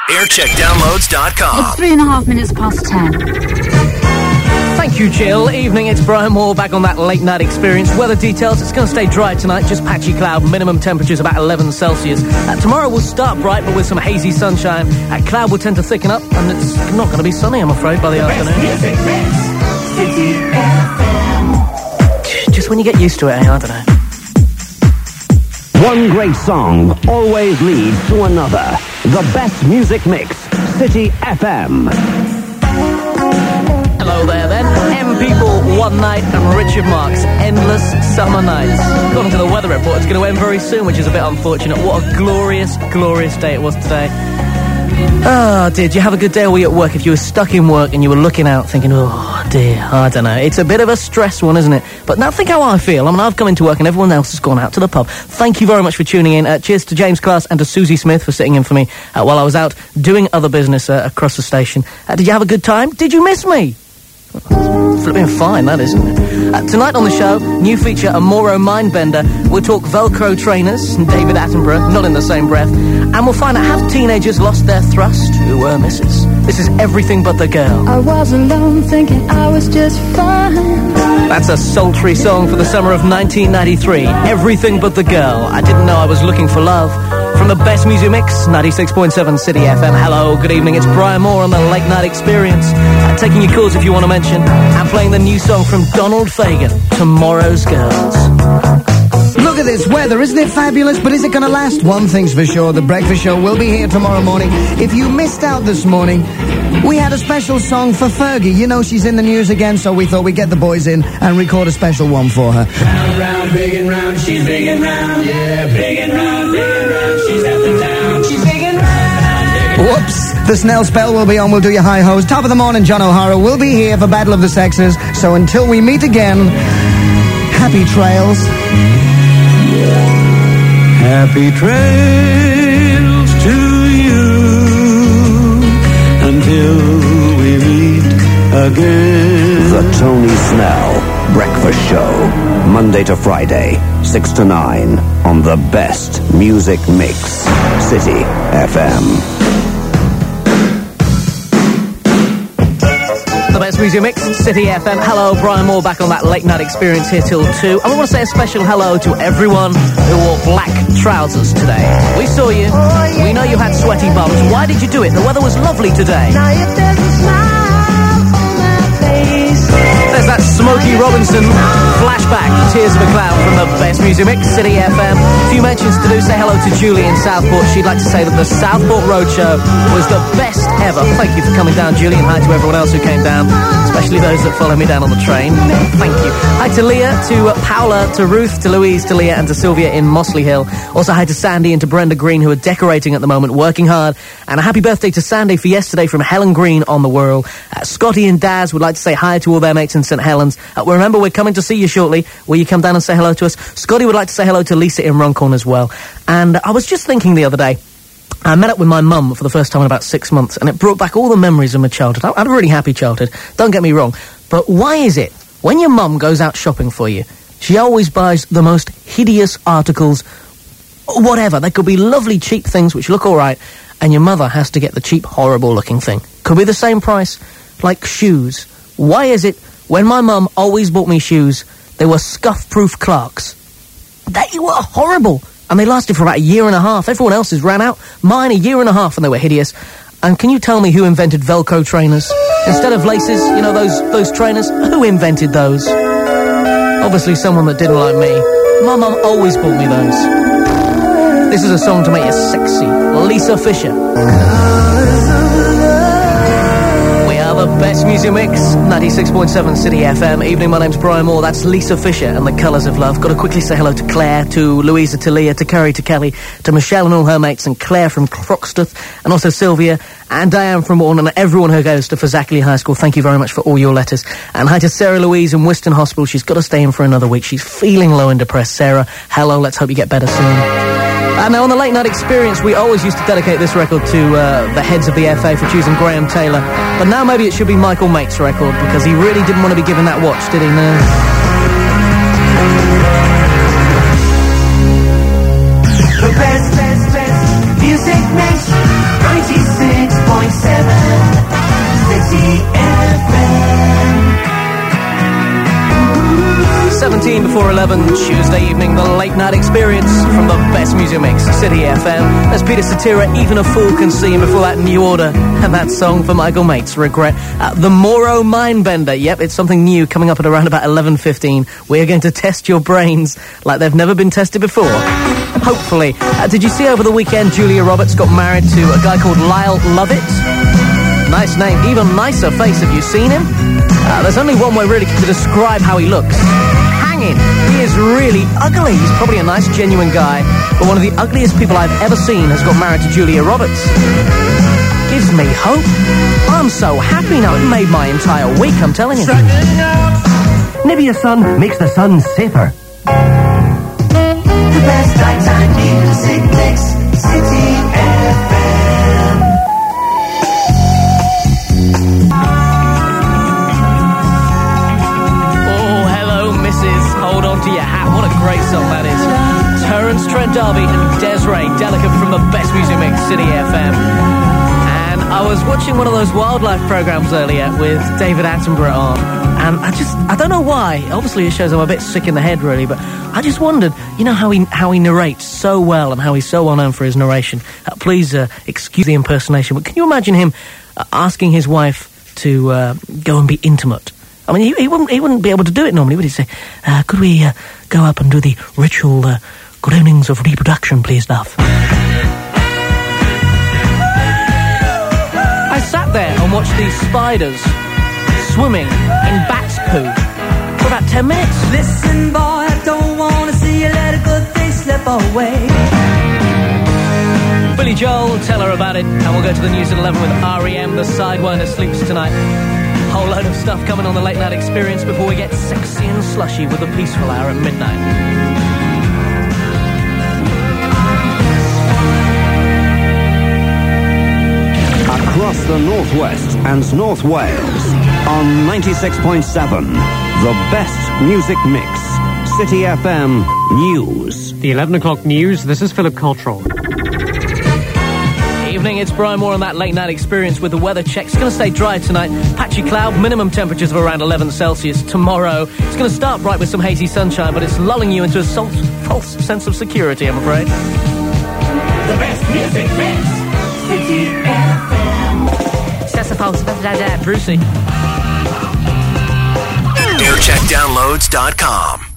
Aircheckdownloads.com. It's 3.5 minutes past 10. Thank you, Jill. Evening, it's Brian Moore back on that late night experience. Weather details, it's going to stay dry tonight, just patchy cloud, minimum temperatures about 11 Celsius. Tomorrow will start bright, but with some hazy sunshine. Cloud will tend to thicken up, and it's not going to be sunny, I'm afraid, by the afternoon. Just when you get used to it, I don't know. One great song always leads to another. The best music mix, City FM. Hello there then. M People, One Night, and Richard Marx, Endless Summer Nights. According to the weather report, it's going to end very soon, which is a bit unfortunate. What a glorious, glorious day it was today. Oh, dear, did you have a good day or were you at work? If you were stuck in work and you were looking out thinking, oh, dear, I don't know. It's a bit of a stress one, isn't it? But now think how I feel. I mean, I've come into work and everyone else has gone out to the pub. Thank you very much for tuning in. Cheers to James Class and to Susie Smith for sitting in for me while I was out doing other business across the station. Did you have a good time? Did you miss me? Flipping fine, that isn't it? Tonight on the show, new feature, a Moro Mindbender. We'll talk Velcro trainers and David Attenborough, not in the same breath. And we'll find out, have teenagers lost their thrust? Who were misses? This is Everything But the Girl. I was alone thinking I was just fine. That's a sultry song for the summer of 1993. Everything But the Girl. I didn't know I was looking for love. From the best music mix, 96.7 City FM. Hello, good evening, it's Brian Moore on the Late Night Experience. Taking your calls if you want to mention. And playing the new song from Donald Fagen, Tomorrow's Girls. Look at this weather, isn't it fabulous? But is it going to last? One thing's for sure, the breakfast show will be here tomorrow morning. If you missed out this morning, we had a special song for Fergie. You know she's in the news again, so we thought we'd get the boys in and record a special one for her. Round, round, big and round, she's big and round. Yeah, big and round, she's at the town. She's big and round. Whoops. The Snell spell will be on. We'll do your high hos. Top of the morning, John O'Hara will be here for Battle of the Sexes. So until we meet again, happy trails. Happy trails to you until we meet again. The Tony Snell Breakfast Show. Monday to Friday, 6 to 9 on the best music mix, City FM. The best music mix, City FM. Hello, Brian Moore back on that late night experience here till 2. And we want to say a special hello to everyone who wore black trousers today. We saw you. We know you had sweaty bums. Why did you do it? The weather was lovely today. Now if there's a smile on my face. There's that Smokey Robinson flashback, Tears of a Clown from the best music mix, City FM. A few mentions to do. Say hello to Julie in Southport. She'd like to say that the Southport Roadshow was the best ever. Thank you for coming down, Julie, and hi to everyone else who came down, especially those that follow me down on the train. Thank you. Hi to Leah, to Paula, to Ruth, to Louise, to Leah, and to Sylvia in Mossley Hill. Also hi to Sandy and to Brenda Green, who are decorating at the moment, working hard. And a happy birthday to Sandy for yesterday from Helen Green on the Whirl. Scotty and Daz would like to say hi to all their mates in St Helens. Remember, we're coming to see you shortly. Will you come down and say hello to us? Scotty would like to say hello to Lisa in Runcorn as well. And I was just thinking the other day, I met up with my mum for the first time in about 6 months, and it brought back all the memories of my childhood. I had a really happy childhood, don't get me wrong. But why is it, when your mum goes out shopping for you, she always buys the most hideous articles, whatever. They could be lovely, cheap things which look all right, and your mother has to get the cheap, horrible-looking thing. Could be the same price, like shoes. Why is it, when my mum always bought me shoes, they were scuff-proof Clarks? They were horrible, and they lasted for about a year and a half. Everyone else's ran out. Mine, a year and a half, and they were hideous. And can you tell me who invented Velcro trainers? Instead of laces, you know, those trainers, who invented those? Obviously someone that didn't like me. My mum always bought me those. This is a song to make you sexy. Lisa Fisher. The best music mix, 96.7 City FM. Evening, my name's Brian Moore. That's Lisa Fisher and the Colours of Love. Got to quickly say hello to Claire, to Louisa, to Leah, to Carrie, to Kelly, to Michelle and all her mates, and Claire from Croxteth, and also Sylvia and Diane from Warren, and everyone who goes to Fazakerley High School. Thank you very much for all your letters. And hi to Sarah Louise in Wiston Hospital. She's got to stay in for another week. She's feeling low and depressed. Sarah, hello. Let's hope you get better soon. And now on the Late Night Experience, we always used to dedicate this record to the heads of the FA for choosing Graham Taylor. But now maybe it should be Michael Mate's record, because he really didn't want to be given that watch, did he? No. The best music mix, 96. before 11, Tuesday evening, the late night experience from the best music mix, City FM. There's Peter Cetera, Even a Fool Can See, and before that, New Order, and that song for Michael Mates, Regret. The Moro Mindbender, yep, it's something new coming up at around about 11:15. We're going to test your brains like they've never been tested before. Hopefully. Did you see over the weekend Julia Roberts got married to a guy called Lyle Lovett? Nice name, even nicer face. Have you seen him? There's only one way really to describe how he looks. Hanging. He is really ugly. He's probably a nice, genuine guy, but one of the ugliest people I've ever seen has got married to Julia Roberts. Gives me hope. I'm so happy now. It made my entire week, I'm telling you. Nivea Sun makes the sun safer. The best nighttime music mix, City FM. Oh, hello, Mrs. Hold on to your hat. What a great song that is. Terence Trent D'Arby and Desiree, Delicate from the best music mix, City FM. And I was watching one of those wildlife programs earlier with David Attenborough on. And I don't know why. Obviously, it shows I'm a bit sick in the head, really. But I just wondered, you know, how he narrates so well and how he's so well known for his narration. Please excuse the impersonation, but can you imagine him asking his wife to go and be intimate? I mean, he wouldn't be able to do it normally, would he? Say, could we go up and do the ritual groanings of reproduction, please, love? I sat there and watched these spiders swimming in bat's poo for about 10 minutes. Listen, boy, I don't want to see you let a good thing slip away. Billy Joel, tell her about it, and we'll go to the news at 11 with R.E.M. The Sidewinder sleeps tonight. Whole load of stuff coming on the late night experience before we get sexy and slushy with the Peaceful Hour at midnight. Across the Northwest and North Wales on 96.7, the best music mix, City FM News. The 11 o'clock news, this is Philip Cottrell. Evening, it's Brian Moore on that late night experience with the weather check. It's going to stay dry tonight. Patchy cloud, minimum temperatures of around 11 Celsius. Tomorrow, it's going to start bright with some hazy sunshine, but it's lulling you into a false sense of security, I'm afraid. The best music mix, City FM. False, Brucey. Aircheckdownloads.com